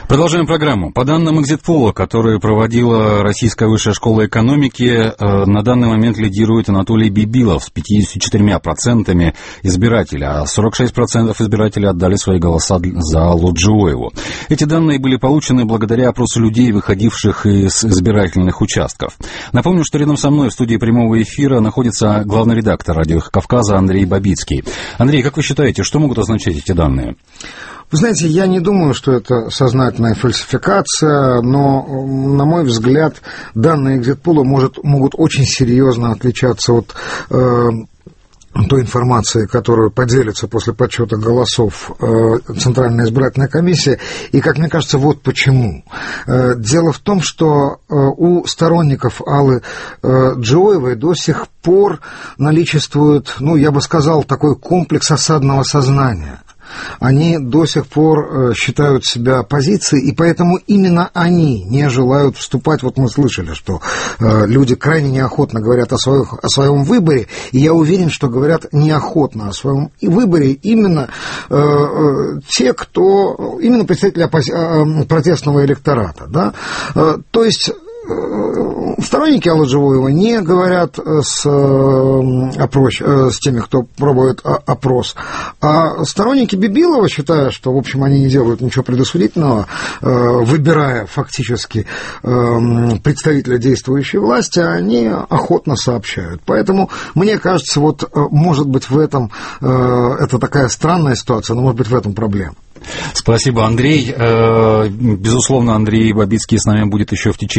Продолжаем программу. По данным экзит-пола, который проводила Российская высшая школа экономики, на данный момент лидирует Анатолий Бибилов с 54% избирателей, а 46% избирателей отдали свои голоса за Лоджиоеву. Эти данные были получены благодаря опросу людей, выходивших из избирательных участков. Напомню, что рядом со мной в студии прямого эфира находится главный редактор «Радио Кавказа» Андрей Бабицкий. Андрей, как вы считаете, что могут означать эти данные? Вы знаете, я не думаю, что это сознательная фальсификация, но, на мой взгляд, данные экзит-пола могут очень серьезно отличаться от той информации, которую поделится после подсчета голосов Центральная избирательная комиссия. И, как мне кажется, вот почему. Дело в том, что у сторонников Аллы Джиоевой до сих пор наличествует, я бы сказал, такой комплекс осадного сознания. Они до сих пор считают себя оппозицией, и поэтому именно они не желают вступать. Вот мы слышали, что люди крайне неохотно говорят о своем выборе, и я уверен, что говорят неохотно о своем выборе именно те, кто, именно представители протестного электората, да? То есть сторонники Аллы Джиоевой не говорят с теми, кто пробует опрос, а сторонники Бибилова, считая, что, в общем, они не делают ничего предосудительного, выбирая фактически представителя действующей власти, они охотно сообщают. Поэтому, мне кажется, вот, может быть, в этом, это такая странная ситуация, но, может быть, в этом проблема. Спасибо, Андрей. Безусловно, Андрей Бабицкий с нами будет еще в течение